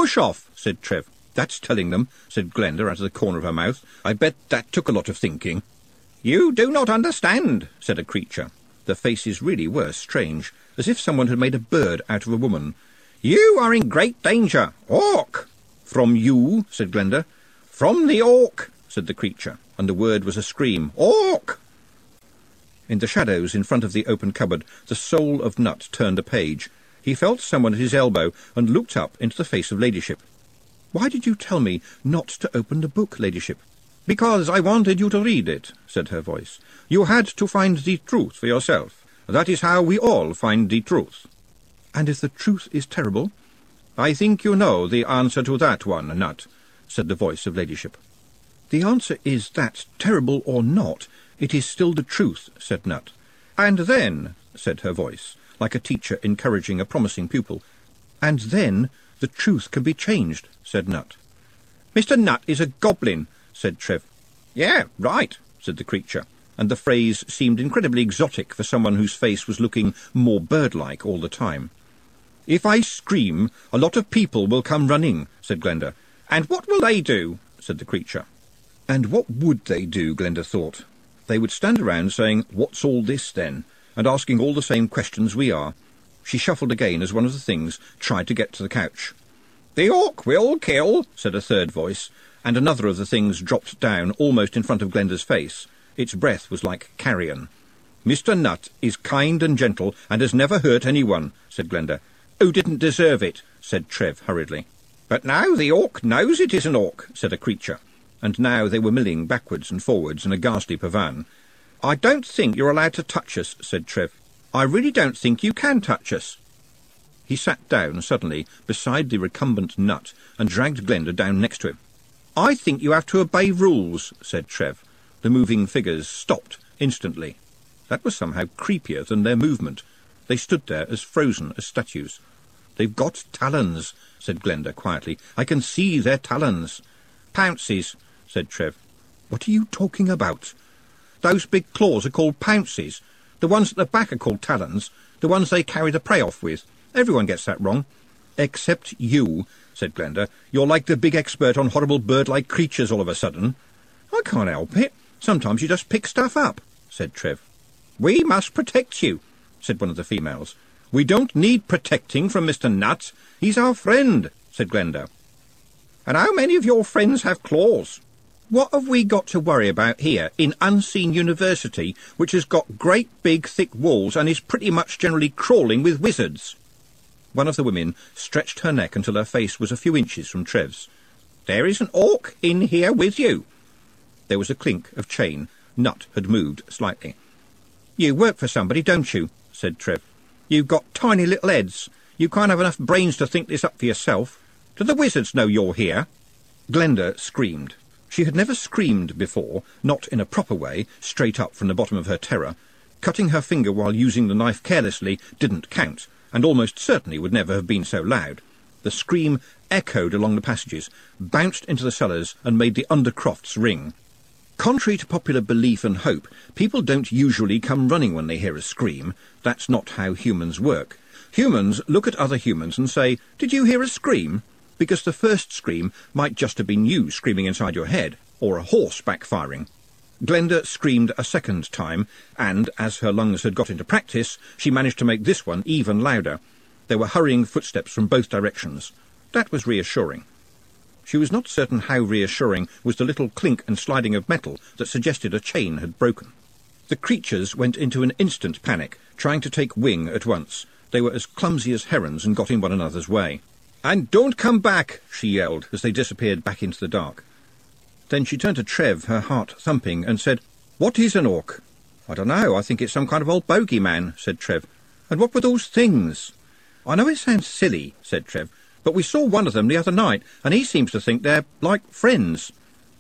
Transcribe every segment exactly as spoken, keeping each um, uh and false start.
Push off, said Trev. That's telling them, said Glenda out of the corner of her mouth. I bet that took a lot of thinking. You do not understand, said a creature. The faces really were strange, as if someone had made a bird out of a woman. You are in great danger. Orc! From you, said Glenda. From the orc, said the creature, and the word was a scream. Orc! In the shadows in front of the open cupboard, the soul of Nut turned a page. He felt someone at his elbow and looked up into the face of Ladyship. Why did you tell me not to open the book, Ladyship? Because I wanted you to read it, said her voice. You had to find the truth for yourself. That is how we all find the truth. And if the truth is terrible? I think you know the answer to that one, Nut, said the voice of Ladyship. The answer is that, terrible or not, it is still the truth, said Nut. And then, said her voice, like a teacher encouraging a promising pupil, and then the truth can be changed, said Nut. Mister Nut is a goblin, said Trev. Yeah, right, said the creature, and the phrase seemed incredibly exotic for someone whose face was looking more bird-like all the time. If I scream, a lot of people will come running, said Glenda. And what will they do? Said the creature. And what would they do, Glenda thought. They would stand around saying, What's all this, then? And asking all the same questions we are. She shuffled again as one of the things tried to get to the couch. The orc will kill, said a third voice, and another of the things dropped down almost in front of Glenda's face. Its breath was like carrion. Mister Nut is kind and gentle and has never hurt anyone, said Glenda. Who didn't deserve it, said Trev hurriedly. But now the orc knows it is an orc, said a creature, and now they were milling backwards and forwards in a ghastly pavane. I don't think you're allowed to touch us, said Trev. I really don't think you can touch us. He sat down suddenly beside the recumbent Nut and dragged Glenda down next to him. I think you have to obey rules, said Trev. The moving figures stopped instantly. That was somehow creepier than their movement. They stood there as frozen as statues. They've got talons, said Glenda quietly. I can see their talons. Pounces, said Trev. What are you talking about? Those big claws are called pounces. The ones at the back are called talons. The ones they carry the prey off with. Everyone gets that wrong. Except you, said Glenda. You're like the big expert on horrible bird-like creatures all of a sudden. I can't help it. Sometimes you just pick stuff up, said Trev. We must protect you, said one of the females. We don't need protecting from Mister Nut. He's our friend, said Glenda. And how many of your friends have claws? What have we got to worry about here in Unseen University, which has got great big thick walls and is pretty much generally crawling with wizards? One of the women stretched her neck until her face was a few inches from Trev's. There is an orc in here with you. There was a clink of chain. Nut had moved slightly. You work for somebody, don't you? Said Trev. You've got tiny little heads. You can't have enough brains to think this up for yourself. Do the wizards know you're here? Glenda screamed. She had never screamed before, not in a proper way, straight up from the bottom of her terror. Cutting her finger while using the knife carelessly didn't count, and almost certainly would never have been so loud. The scream echoed along the passages, bounced into the cellars, and made the undercrofts ring. Contrary to popular belief and hope, people don't usually come running when they hear a scream. That's not how humans work. Humans look at other humans and say, Did you hear a scream? Because the first scream might just have been you screaming inside your head, or a horse backfiring. Glenda screamed a second time, and, as her lungs had got into practice, she managed to make this one even louder. There were hurrying footsteps from both directions. That was reassuring. She was not certain how reassuring was the little clink and sliding of metal that suggested a chain had broken. The creatures went into an instant panic, trying to take wing at once. They were as clumsy as herons and got in one another's way. "And don't come back!" she yelled as they disappeared back into the dark. Then she turned to Trev, her heart thumping, and said, "What is an orc?" "I don't know. I think it's some kind of old bogeyman," said Trev. "And what were those things?" "I know it sounds silly," said Trev, "but we saw one of them the other night, and he seems to think they're like friends."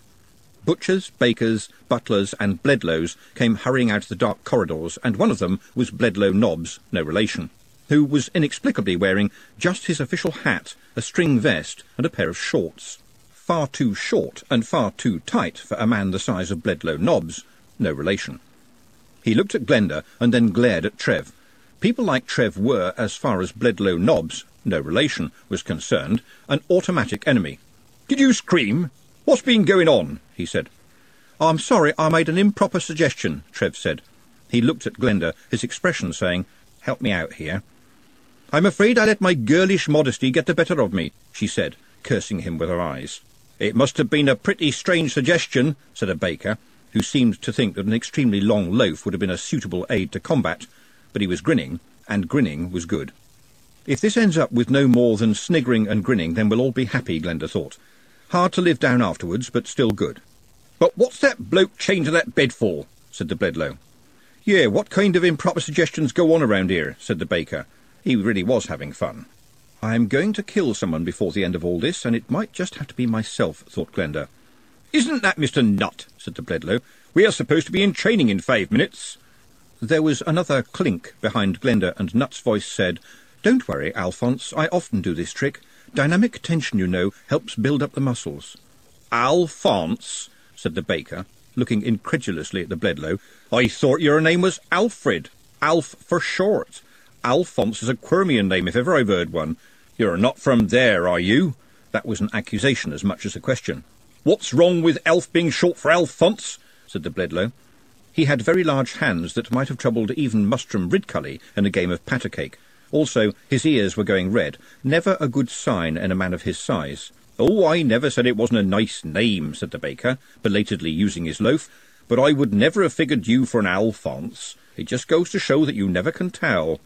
Butchers, bakers, butlers, and Bledlows came hurrying out of the dark corridors, and one of them was Bledlow Nobbs, no relation, who was inexplicably wearing just his official hat, a string vest, and a pair of shorts. Far too short and far too tight for a man the size of Bledlow Nobbs, no relation. He looked at Glenda and then glared at Trev. People like Trev were, as far as Bledlow Nobbs, no relation, was concerned, an automatic enemy. "Did you scream? What's been going on?" he said. "I'm sorry, I made an improper suggestion," Trev said. He looked at Glenda, his expression saying, "Help me out here." "I'm afraid I let my girlish modesty get the better of me," she said, cursing him with her eyes. "It must have been a pretty strange suggestion," said a baker, who seemed to think that an extremely long loaf would have been a suitable aid to combat, but he was grinning, and grinning was good. If this ends up with no more than sniggering and grinning, then we'll all be happy, Glenda thought. Hard to live down afterwards, but still good. "But what's that bloke chained to that bed for?" said the Bledlow. "Yeah, what kind of improper suggestions go on around here?" said the baker. He really was having fun. "I'm going to kill someone before the end of all this, and it might just have to be myself," thought Glenda. "Isn't that Mister Nutt?" said the Bledlow. "We are supposed to be in training in five minutes." There was another clink behind Glenda, and Nutt's voice said, "Don't worry, Alphonse, I often do this trick. Dynamic tension, you know, helps build up the muscles." "Alphonse?" said the baker, looking incredulously at the Bledlow. "I thought your name was Alfred. Alf for short. Alphonse is a Quirmian name, if ever I've heard one. You're not from there, are you?" That was an accusation as much as a question. "What's wrong with Alf being short for Alphonse?" said the Bledlow. He had very large hands that might have troubled even Mustrum Ridcully in a game of patter-cake. Also, his ears were going red, never a good sign in a man of his size. "Oh, I never said it wasn't a nice name," said the baker, belatedly using his loaf, "but I would never have figured you for an Alphonse. It just goes to show that you never can tell."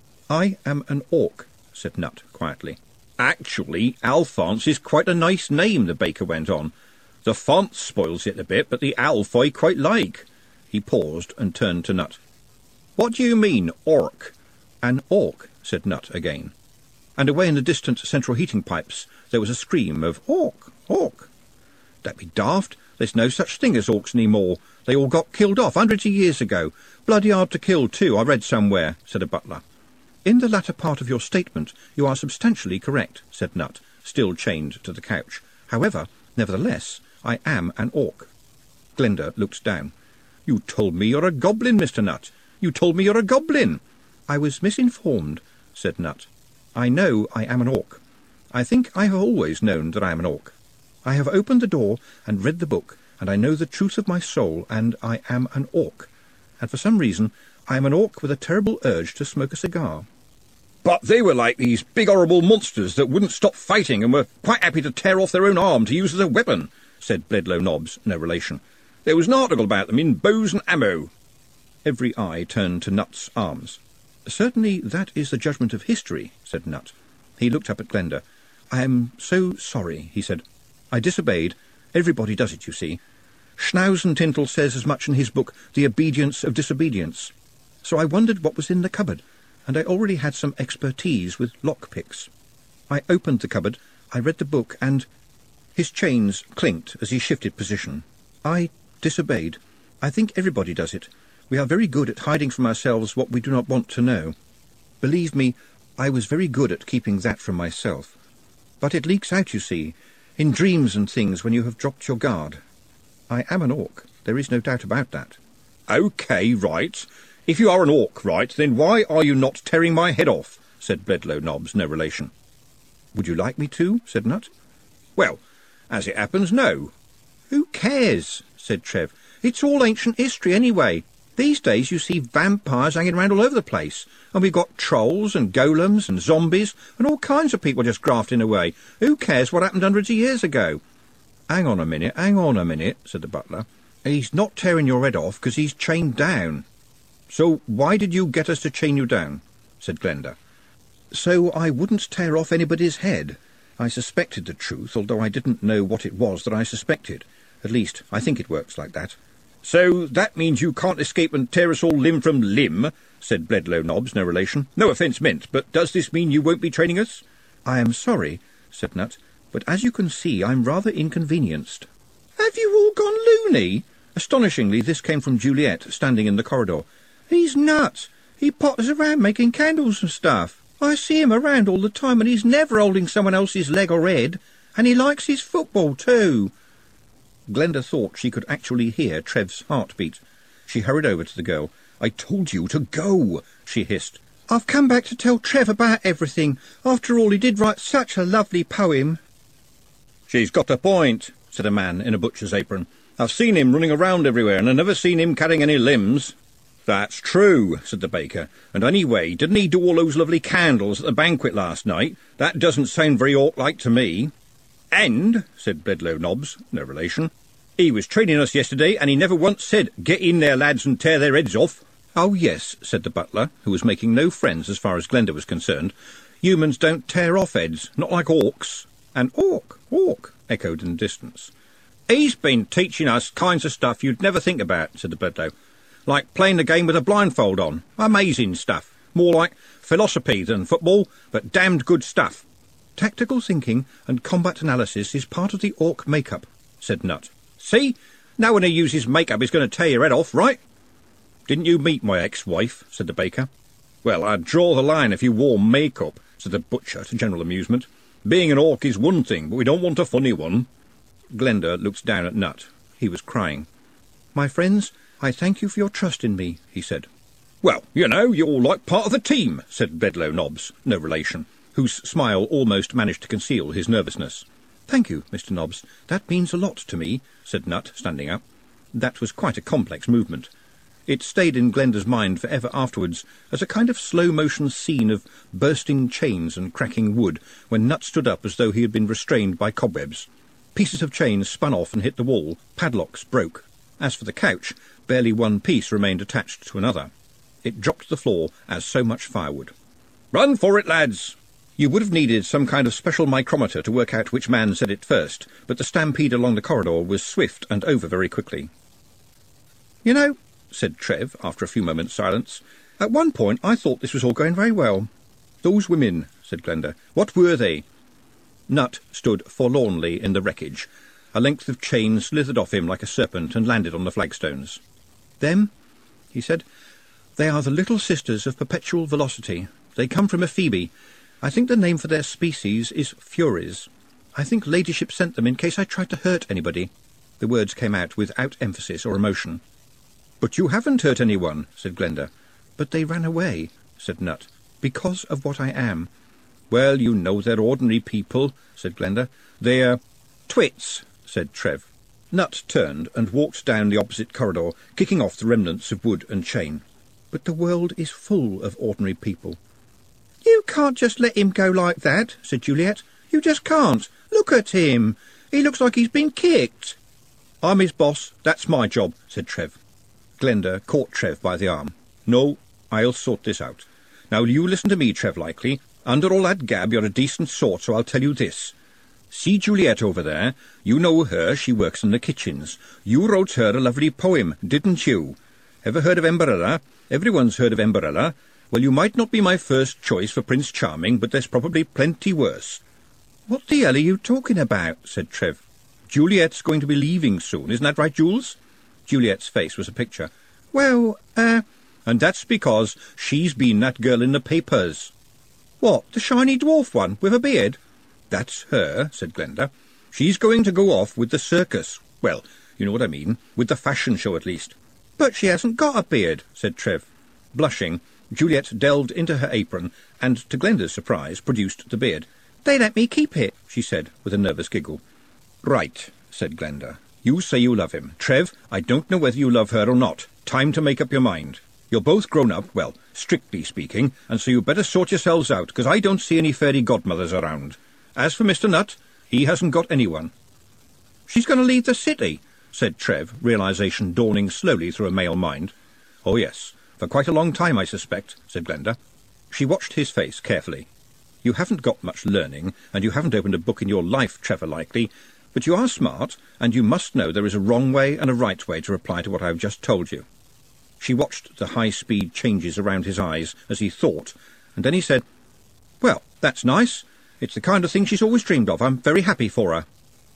"I am an orc," said Nutt quietly. "Actually, Alphonse is quite a nice name," the baker went on. "The font spoils it a bit, but the Alf I quite like." He paused and turned to Nutt. "What do you mean, orc?" "An orc," said Nutt again. And away in the distant central heating pipes there was a scream of "Orc! Orc!" "That be daft. There's no such thing as orcs any more. They all got killed off hundreds of years ago. Bloody hard to kill, too, I read somewhere," said a butler. "In the latter part of your statement you are substantially correct," said Nutt, still chained to the couch. "However, nevertheless, I am an orc." Glenda looked down. "You told me you're a goblin, Mister Nutt. You told me you're a goblin." "I was misinformed," said Nutt. "I know I am an orc. I think I have always known that I am an orc. I have opened the door and read the book, and I know the truth of my soul, and I am an orc. And for some reason I am an orc with a terrible urge to smoke a cigar." "But they were like these big horrible monsters that wouldn't stop fighting and were quite happy to tear off their own arm to use as a weapon," said Bledlow Nobbs, no relation. "There was an article about them in Bows and Ammo." Every eye turned to Nutt's arms. "Certainly that is the judgment of history," said Nutt. He looked up at Glenda. "I am so sorry," he said. "I disobeyed. Everybody does it, you see. Schnauzentintel says as much in his book, The Obedience of Disobedience. So I wondered what was in the cupboard, and I already had some expertise with lock-picks. I opened the cupboard, I read the book, and—" His chains clinked as he shifted position. "I disobeyed. I think everybody does it. We are very good at hiding from ourselves what we do not want to know. Believe me, I was very good at keeping that from myself. But it leaks out, you see, in dreams and things when you have dropped your guard. I am an orc. There is no doubt about that." "OK, right. If you are an orc, right, then why are you not tearing my head off?" said Bledlow Nobbs, no relation. "Would you like me to?" said Nutt. "Well, as it happens, no." "Who cares?" said Trev. "It's all ancient history anyway. These days you see vampires hanging around all over the place, and we've got trolls and golems and zombies and all kinds of people just grafting away. Who cares what happened hundreds of years ago?" "Hang on a minute, hang on a minute," said the butler. "He's not tearing your head off because he's chained down." "So why did you get us to chain you down?" said Glenda. "So I wouldn't tear off anybody's head. I suspected the truth, although I didn't know what it was that I suspected. At least, I think it works like that." "So that means you can't escape and tear us all limb from limb," said Bledlow Nobbs, no relation. "No offence meant, but does this mean you won't be training us?" "I am sorry," said Nutt, "but as you can see, I'm rather inconvenienced." "Have you all gone loony?" Astonishingly, this came from Juliet, standing in the corridor. "He's nuts. He potters around making candles and stuff. I see him around all the time, and he's never holding someone else's leg or head. And he likes his football, too." Glenda thought she could actually hear Trev's heartbeat. She hurried over to the girl. "I told you to go," she hissed. I've come back to tell Trev about everything. After all, he did write such a lovely poem. She's got a point, said a man in a butcher's apron. I've seen him running around everywhere, and I've never seen him carrying any limbs. That's true, said the baker. And anyway, didn't he do all those lovely candles at the banquet last night? That doesn't sound very Hawk-like to me. And, said Bedlow Nobbs, no relation, he was training us yesterday, and he never once said, "Get in there, lads, and tear their heads off." Oh, yes, said the butler, who was making no friends as far as Glenda was concerned. Humans don't tear off heads, not like orcs. And Hawk, Hawk, echoed in the distance. He's been teaching us kinds of stuff you'd never think about, said the Bedlow. Like playing the game with a blindfold on. Amazing stuff. More like philosophy than football, but damned good stuff. Tactical thinking and combat analysis is part of the orc make-up, said Nut. See? Now when he uses make-up he's going to tear your head off, right? Didn't you meet my ex-wife, said the baker. Well, I'd draw the line if you wore make-up, said the butcher to general amusement. Being an orc is one thing, but we don't want a funny one. Glenda looked down at Nut. He was crying. My friends, I thank you for your trust in me, he said. Well, you know, you're like part of the team, said Bedlow Nobbs, no relation, whose smile almost managed to conceal his nervousness. Thank you, Mister Nobbs. That means a lot to me, said Nut, standing up. That was quite a complex movement. It stayed in Glenda's mind for ever afterwards as a kind of slow-motion scene of bursting chains and cracking wood when Nut stood up as though he had been restrained by cobwebs. Pieces of chain spun off and hit the wall. Padlocks broke. As for the couch, barely one piece remained attached to another. It dropped to the floor as so much firewood. Run for it, lads! You would have needed some kind of special micrometer to work out which man said it first, but the stampede along the corridor was swift and over very quickly. You know, said Trev, after a few moments' silence, at one point I thought this was all going very well. Those women, said Glenda, what were they? Nut stood forlornly in the wreckage. A length of chain slithered off him like a serpent and landed on the flagstones. Them, he said, they are the little sisters of perpetual velocity. They come from Ephebi. I think the name for their species is Furies. I think Ladyship sent them in case I tried to hurt anybody. The words came out without emphasis or emotion. But you haven't hurt anyone, said Glenda. But they ran away, said Nut, because of what I am. Well, you know they're ordinary people, said Glenda. They're twits, said Trev. Nut turned and walked down the opposite corridor, kicking off the remnants of wood and chain. But the world is full of ordinary people. You can't just let him go like that, said Juliet. You just can't. Look at him. He looks like he's been kicked. I'm his boss. That's my job, said Trev. Glenda caught Trev by the arm. No, I'll sort this out. Now you listen to me, Trev Likely. Under all that gab you're a decent sort, so I'll tell you this. See Juliet over there? You know her, she works in the kitchens. You wrote her a lovely poem, didn't you? Ever heard of Emberella? Everyone's heard of Emberella. Well, you might not be my first choice for Prince Charming, but there's probably plenty worse. What the hell are you talking about? Said Trev. Juliet's going to be leaving soon, isn't that right, Jules? Juliet's face was a picture. Well, uh... And that's because she's been that girl in the papers. What, the shiny dwarf one, with a beard? That's her, said Glenda. She's going to go off with the circus. Well, you know what I mean, with the fashion show at least. But she hasn't got a beard, said Trev. Blushing, Juliet delved into her apron and, to Glenda's surprise, produced the beard. They let me keep it, she said, with a nervous giggle. Right, said Glenda. You say you love him. Trev, I don't know whether you love her or not. Time to make up your mind. You're both grown up, well, strictly speaking, and so you better sort yourselves out, because I don't see any fairy godmothers around. As for Mister Nut, he hasn't got anyone. She's going to leave the city, said Trev, realization dawning slowly through a male mind. Oh, yes, for quite a long time, I suspect, said Glenda. She watched his face carefully. You haven't got much learning, and you haven't opened a book in your life, Trevor Likely, but you are smart, and you must know there is a wrong way and a right way to reply to what I have just told you. She watched the high-speed changes around his eyes as he thought, and then he said, Well, that's nice. It's the kind of thing she's always dreamed of. I'm very happy for her.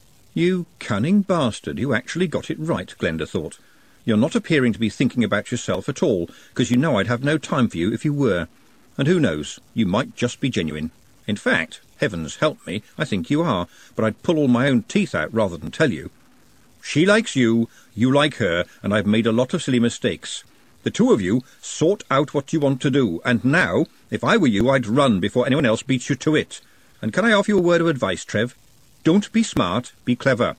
You cunning bastard, you actually got it right, Glenda thought. You're not appearing to be thinking about yourself at all, because you know I'd have no time for you if you were. And who knows, you might just be genuine. In fact, heavens help me, I think you are, but I'd pull all my own teeth out rather than tell you. She likes you, you like her, and I've made a lot of silly mistakes. The two of you sort out what you want to do, and now, if I were you, I'd run before anyone else beats you to it. And can I offer you a word of advice, Trev? Don't be smart, be clever.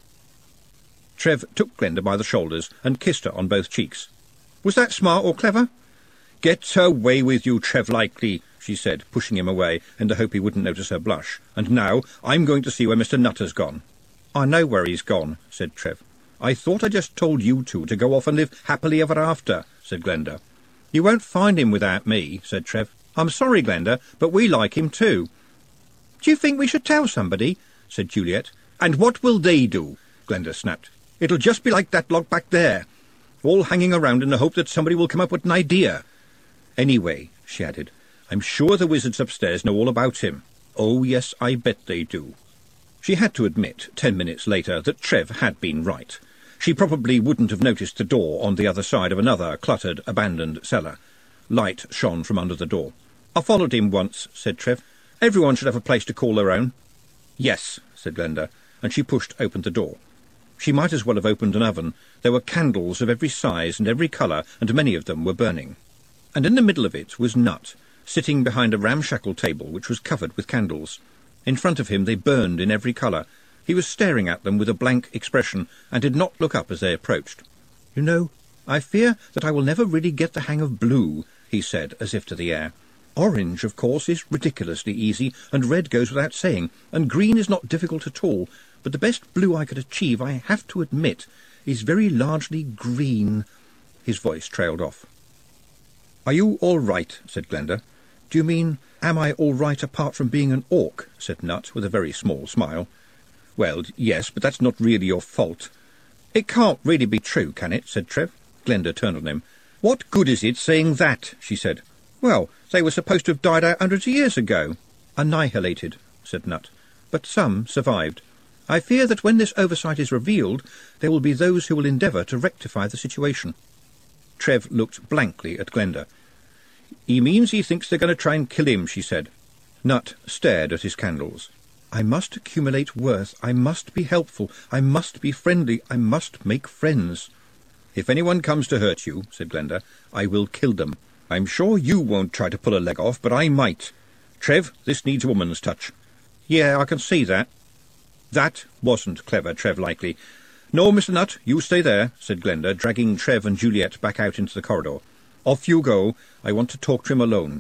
Trev took Glenda by the shoulders and kissed her on both cheeks. Was that smart or clever? Get away with you, Trev Likely, she said, pushing him away in the hope he wouldn't notice her blush. And now I'm going to see where Mister Nutter's gone. I know where he's gone, said Trev. I thought I just told you two to go off and live happily ever after, said Glenda. You won't find him without me, said Trev. I'm sorry, Glenda, but we like him too. Do you think we should tell somebody? Said Juliet. And what will they do? Glenda snapped. It'll just be like that lot back there, all hanging around in the hope that somebody will come up with an idea. Anyway, she added, I'm sure the wizards upstairs know all about him. Oh, yes, I bet they do. She had to admit, ten minutes later, that Trev had been right. She probably wouldn't have noticed the door on the other side of another cluttered, abandoned cellar. Light shone from under the door. I followed him once, said Trev. Everyone should have a place to call their own. Yes, said Glenda, and she pushed open the door. She might as well have opened an oven. There were candles of every size and every colour, and many of them were burning. And in the middle of it was Nut, sitting behind a ramshackle table which was covered with candles. In front of him they burned in every colour. He was staring at them with a blank expression, and did not look up as they approached. You know, I fear that I will never really get the hang of blue, he said, as if to the air. Orange, of course, is ridiculously easy, and red goes without saying, and green is not difficult at all, but the best blue I could achieve, I have to admit, is very largely green. His voice trailed off. Are you all right? Said Glenda. Do you mean, am I all right apart from being an orc? Said Nut, with a very small smile. Well, yes, but that's not really your fault. It can't really be true, can it? Said Trev. Glenda turned on him. What good is it saying that? She said. Well, they were supposed to have died out hundreds of years ago. Annihilated, said Nut. But some survived. I fear that when this oversight is revealed, there will be those who will endeavour to rectify the situation. Trev looked blankly at Glenda. He means he thinks they're going to try and kill him, she said. Nut stared at his candles. I must accumulate worth. I must be helpful. I must be friendly. I must make friends. If anyone comes to hurt you, said Glenda, I will kill them. I'm sure you won't try to pull a leg off, but I might. Trev, this needs a woman's touch. Yeah, I can see that. That wasn't clever, Trev Likely. No, Mister Nut, you stay there, said Glenda, dragging Trev and Juliet back out into the corridor. Off you go. I want to talk to him alone.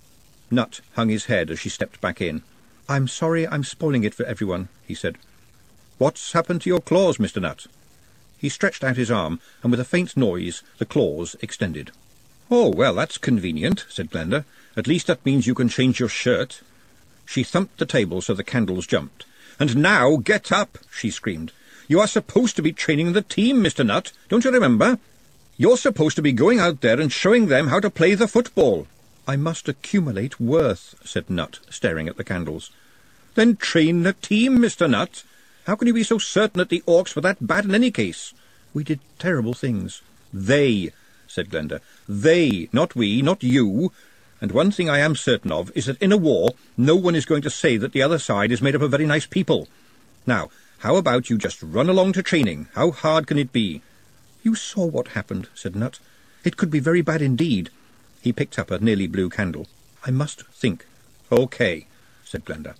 Nut hung his head as she stepped back in. I'm sorry I'm spoiling it for everyone, he said. What's happened to your claws, Mister Nut? He stretched out his arm, and with a faint noise the claws extended. Oh, well, that's convenient, said Glenda. At least that means you can change your shirt. She thumped the table so the candles jumped. And now get up, she screamed. You are supposed to be training the team, Mister Nut. Don't you remember? You're supposed to be going out there and showing them how to play the football. I must accumulate worth, said Nut, staring at the candles. Then train the team, Mister Nut. How can you be so certain that the orcs were that bad in any case? We did terrible things. They, said Glenda. They, not we, not you. And one thing I am certain of is that in a war no one is going to say that the other side is made up of very nice people. Now, how about you just run along to training? How hard can it be? You saw what happened, said Nut. It could be very bad indeed. He picked up a nearly blue candle. I must think. Okay, said Glenda.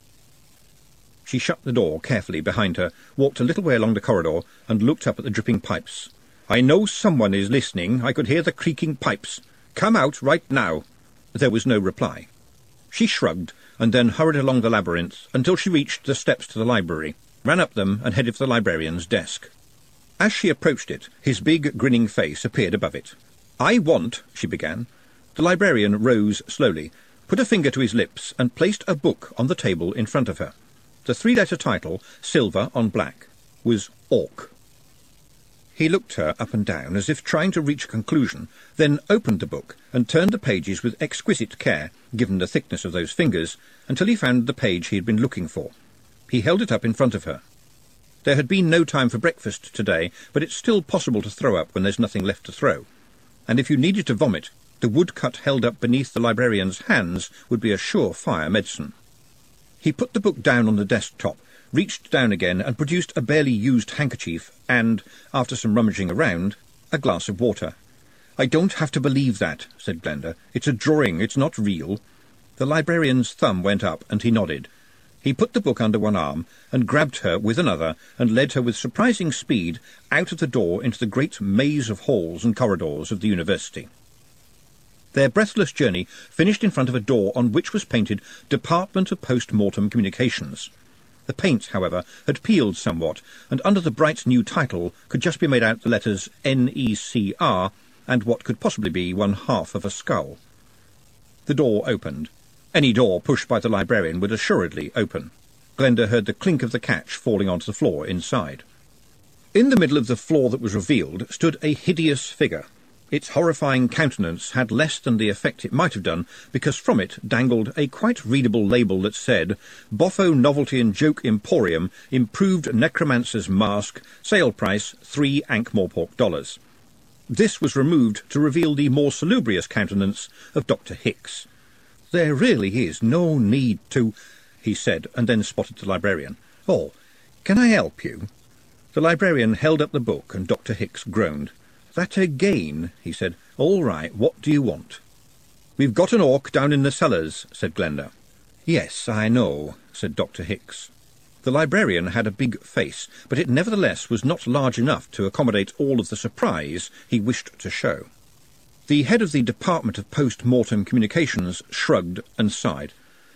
She shut the door carefully behind her, walked a little way along the corridor, and looked up at the dripping pipes. I know someone is listening. I could hear the creaking pipes. Come out right now. There was no reply. She shrugged, and then hurried along the labyrinth until she reached the steps to the library, ran up them, and headed for the librarian's desk. As she approached it, his big, grinning face appeared above it. I want, she began. The librarian rose slowly, put a finger to his lips, and placed a book on the table in front of her. The three-letter title, silver on black, was Orc. He looked her up and down, as if trying to reach a conclusion, then opened the book and turned the pages with exquisite care, given the thickness of those fingers, until he found the page he had been looking for. He held it up in front of her. There had been no time for breakfast today, but it's still possible to throw up when there's nothing left to throw. And if you needed to vomit, the woodcut held up beneath the librarian's hands would be a sure-fire medicine. He put the book down on the desk-top, reached down again and produced a barely used handkerchief and, after some rummaging around, a glass of water. "I don't have to believe that," said Glenda. "It's a drawing, it's not real." The librarian's thumb went up, and he nodded. He put the book under one arm, and grabbed her with another, and led her with surprising speed out of the door into the great maze of halls and corridors of the university. Their breathless journey finished in front of a door on which was painted Department of Post-Mortem Communications. The paint, however, had peeled somewhat, and under the bright new title could just be made out the letters N E C R and what could possibly be one half of a skull. The door opened. Any door pushed by the librarian would assuredly open. Glenda heard the clink of the catch falling onto the floor inside. In the middle of the floor that was revealed stood a hideous figure. Its horrifying countenance had less than the effect it might have done, because from it dangled a quite readable label that said, "Boffo Novelty and Joke Emporium, Improved Necromancer's Mask, Sale Price three Ankh-Morpork dollars." This was removed to reveal the more salubrious countenance of Doctor Hicks. "There really is no need to—" he said, and then spotted the librarian. "Oh, can I help you?" The librarian held up the book, and Doctor Hicks groaned. "That again," he said. "All right, what do you want?" "We've got an orc down in the cellars," said Glenda. "Yes, I know," said Doctor Hicks. The librarian had a big face, but it nevertheless was not large enough to accommodate all of the surprise he wished to show. The head of the Department of Post-Mortem Communications shrugged and sighed.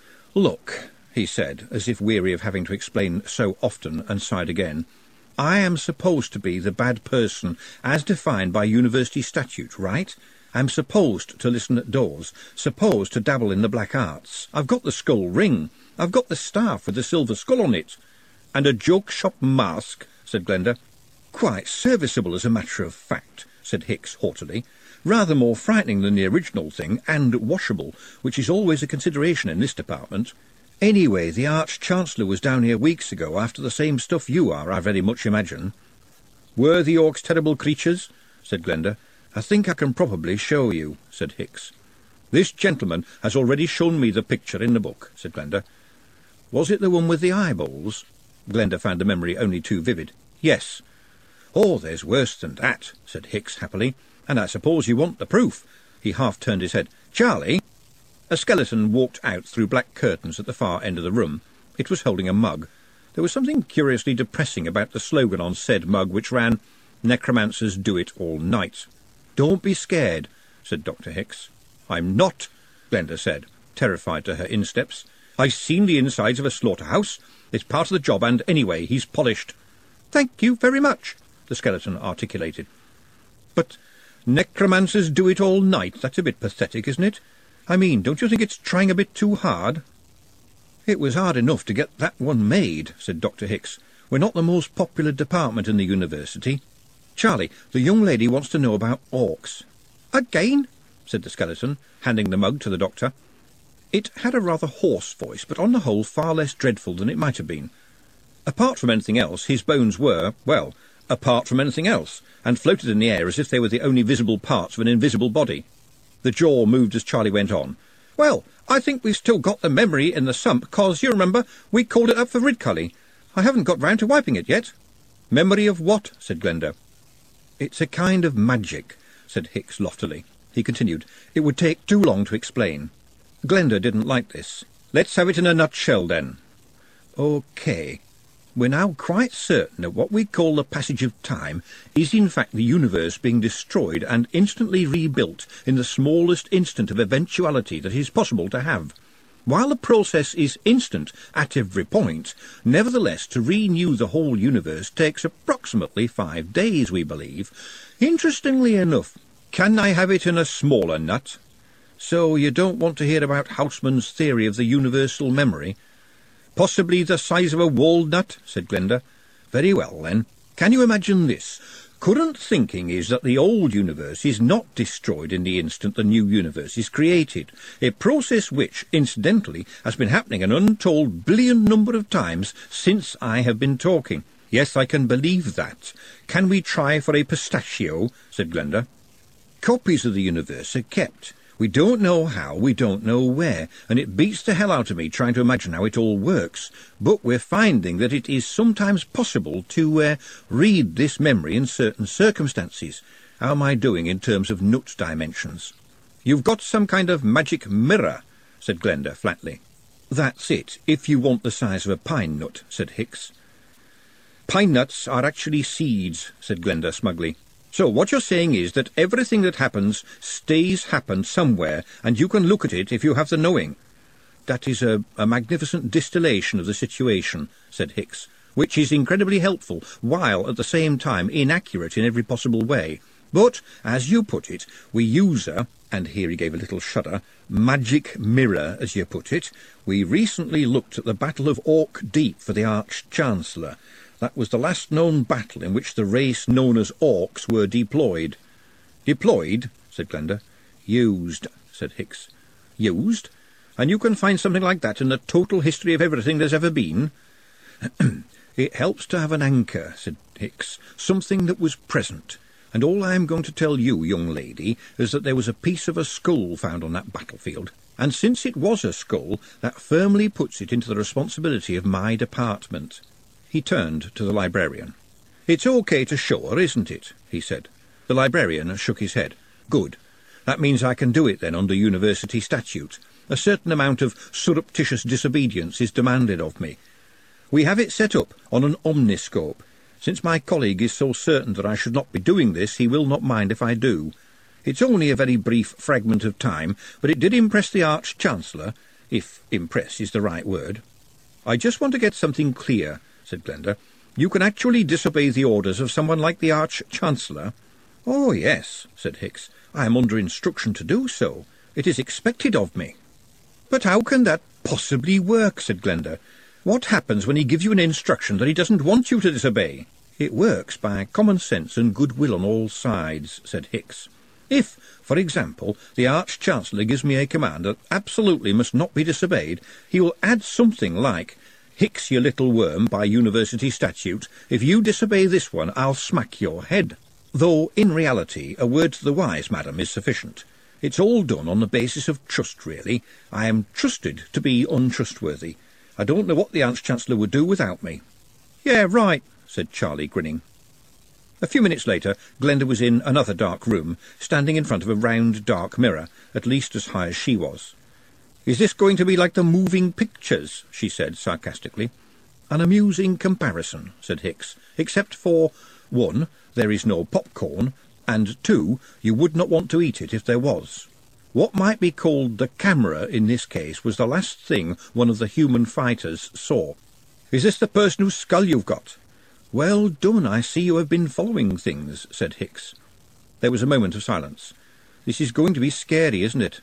"Look," he said, as if weary of having to explain so often, and sighed again, "I am supposed to be the bad person, as defined by university statute, right? I'm supposed to listen at doors, supposed to dabble in the black arts. I've got the skull ring. I've got the staff with the silver skull on it." "And a joke-shop mask," said Glenda. "Quite serviceable, as a matter of fact," said Hicks haughtily. "Rather more frightening than the original thing, and washable, which is always a consideration in this department. Anyway, the Arch-Chancellor was down here weeks ago after the same stuff you are, I very much imagine." "Were the orcs terrible creatures?" said Glenda. "I think I can probably show you," said Hicks. "This gentleman has already shown me the picture in the book," said Glenda. "Was it the one with the eyeballs?" Glenda found the memory only too vivid. "Yes." "Oh, there's worse than that," said Hicks happily. "And I suppose you want the proof." He half turned his head. "Charlie!" A skeleton walked out through black curtains at the far end of the room. It was holding a mug. There was something curiously depressing about the slogan on said mug, which ran, "Necromancers do it all night." "Don't be scared," said Doctor Hicks. "I'm not," Glenda said, terrified to her insteps. "I've seen the insides of a slaughterhouse. It's part of the job, and anyway, he's polished." "Thank you very much," the skeleton articulated. "But necromancers do it all night. That's a bit pathetic, isn't it? I mean, don't you think it's trying a bit too hard?" "It was hard enough to get that one made," said Doctor Hicks. "We're not the most popular department in the university. Charlie, the young lady wants to know about orcs." "Again?" said the skeleton, handing the mug to the doctor. It had a rather hoarse voice, but on the whole far less dreadful than it might have been. Apart from anything else, his bones were, well, apart from anything else, and floated in the air as if they were the only visible parts of an invisible body. The jaw moved as Charlie went on. "Well, I think we've still got the memory in the sump, 'cause, you remember, we called it up for Ridcully. I haven't got round to wiping it yet." "Memory of what?" said Glenda. "It's a kind of magic," said Hicks loftily. He continued, "It would take too long to explain." Glenda didn't like this. "Let's have it in a nutshell, then." "OK. We're now quite certain that what we call the passage of time is in fact the universe being destroyed and instantly rebuilt in the smallest instant of eventuality that is possible to have. While the process is instant at every point, nevertheless to renew the whole universe takes approximately five days, we believe. Interestingly enough, can I have it in a smaller nut? So you don't want to hear about Haussmann's theory of the universal memory? Possibly the size of a walnut, said Glenda. Very well, then. Can you imagine this? Current thinking is that the old universe is not destroyed in the instant the new universe is created, a process which, incidentally, has been happening an untold billion number of times since I have been talking. Yes, I can believe that. Can we try for a pistachio? Said Glenda. Copies of the universe are kept. We don't know how, we don't know where, and it beats the hell out of me trying to imagine how it all works. But we're finding that it is sometimes possible to uh, read this memory in certain circumstances. How am I doing in terms of nut dimensions? You've got some kind of magic mirror, said Glenda flatly. That's it, if you want the size of a pine nut, said Hicks. Pine nuts are actually seeds, said Glenda smugly. So what you're saying is that everything that happens stays happened somewhere, and you can look at it if you have the knowing. That is a, a magnificent distillation of the situation, said Hicks, which is incredibly helpful, while at the same time inaccurate in every possible way. But, as you put it, we use a, and here he gave a little shudder, magic mirror, as you put it. We recently looked at the Battle of Orc Deep for the Arch-Chancellor. That was the last known battle in which the race known as Orcs were deployed. Deployed, said Glenda. Used, said Hicks. Used? And you can find something like that in the total history of everything there's ever been? It helps to have an anchor, said Hicks, something that was present. And all I am going to tell you, young lady, is that there was a piece of a skull found on that battlefield. And since it was a skull, that firmly puts it into the responsibility of my department. He turned to the librarian. It's okay to show her, isn't it? He said. The librarian shook his head. Good. That means I can do it then under university statute. A certain amount of surreptitious disobedience is demanded of me. We have it set up on an omniscope. Since my colleague is so certain that I should not be doing this, he will not mind if I do. It's only a very brief fragment of time, but it did impress the Arch-Chancellor, if impress is the right word. I just want to get something clear, said Glenda. You can actually disobey the orders of someone like the Arch-Chancellor? Oh, yes, said Hicks. I am under instruction to do so. It is expected of me. But how can that possibly work, said Glenda. What happens when he gives you an instruction that he doesn't want you to disobey? It works by common sense and goodwill on all sides, said Hicks. If, for example, the Arch-Chancellor gives me a command that absolutely must not be disobeyed, he will add something like, Hicks, you little worm, by university statute, if you disobey this one, I'll smack your head. Though, in reality, a word to the wise, madam, is sufficient. It's all done on the basis of trust, really. I am trusted to be untrustworthy. I don't know what the Arch-Chancellor would do without me. Yeah, right, said Charlie, grinning. A few minutes later, Glenda was in another dark room, standing in front of a round, dark mirror, at least as high as she was. Is this going to be like the moving pictures? She said sarcastically. An amusing comparison, said Hicks, except for, one, there is no popcorn, and two, you would not want to eat it if there was. What might be called the camera in this case was the last thing one of the human fighters saw. Is this the person whose skull you've got? Well done, I see you have been following things, said Hicks. There was a moment of silence. This is going to be scary, isn't it?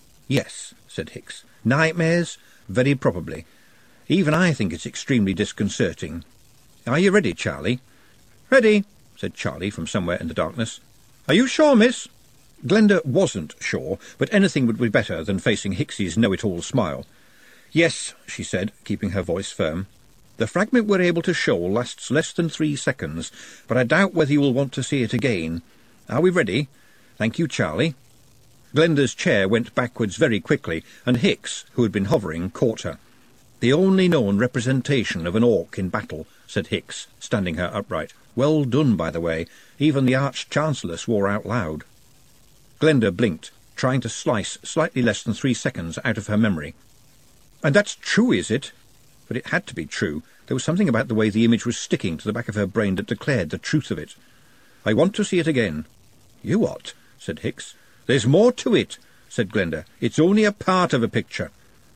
Yes, said Hicks. Nightmares? Very probably. Even I think it's extremely disconcerting. Are you ready, Charlie? Ready, said Charlie from somewhere in the darkness. Are you sure, miss? Glenda wasn't sure, but anything would be better than facing Hicks's know-it-all smile. Yes, she said, keeping her voice firm. The fragment we're able to show lasts less than three seconds, but I doubt whether you will want to see it again. Are we ready? Thank you, Charlie. Glenda's chair went backwards very quickly, and Hicks, who had been hovering, caught her. The only known representation of an orc in battle, said Hicks, standing her upright. Well done, by the way. Even the Arch-Chancellor swore out loud. Glenda blinked, trying to slice slightly less than three seconds out of her memory. And that's true, is it? But it had to be true. There was something about the way the image was sticking to the back of her brain that declared the truth of it. I want to see it again. You what? Said Hicks. There's more to it, said Glenda. It's only a part of a picture.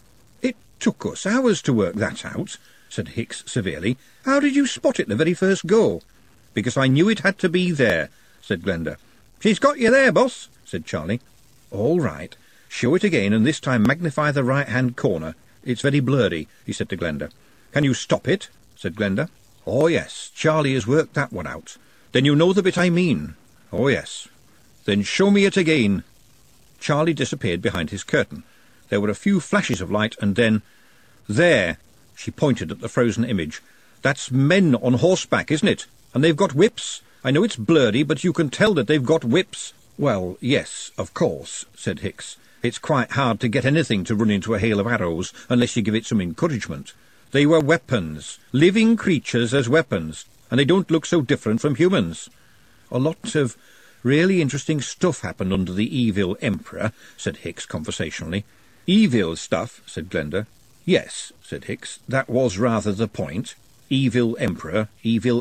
It took us hours to work that out, said Hicks severely. How did you spot it the very first go? Because I knew it had to be there, said Glenda. She's got you there, boss, said Charlie. All right. Show it again, and this time magnify the right-hand corner. It's very blurry, he said to Glenda. Can you stop it? Said Glenda. Oh, yes, Charlie has worked that one out. Then you know the bit I mean. Oh, yes. Then show me it again. Charlie disappeared behind his curtain. There were a few flashes of light, and then... There! She pointed at the frozen image. That's men on horseback, isn't it? And they've got whips. I know it's blurry, but you can tell that they've got whips. Well, yes, of course, said Hicks. It's quite hard to get anything to run into a hail of arrows unless you give it some encouragement. They were weapons, living creatures as weapons, and they don't look so different from humans. A lot of Really interesting stuff happened under the evil Emperor, said Hicks conversationally. Evil stuff, said Glenda. Yes, said Hicks, that was rather the point. Evil Emperor, evil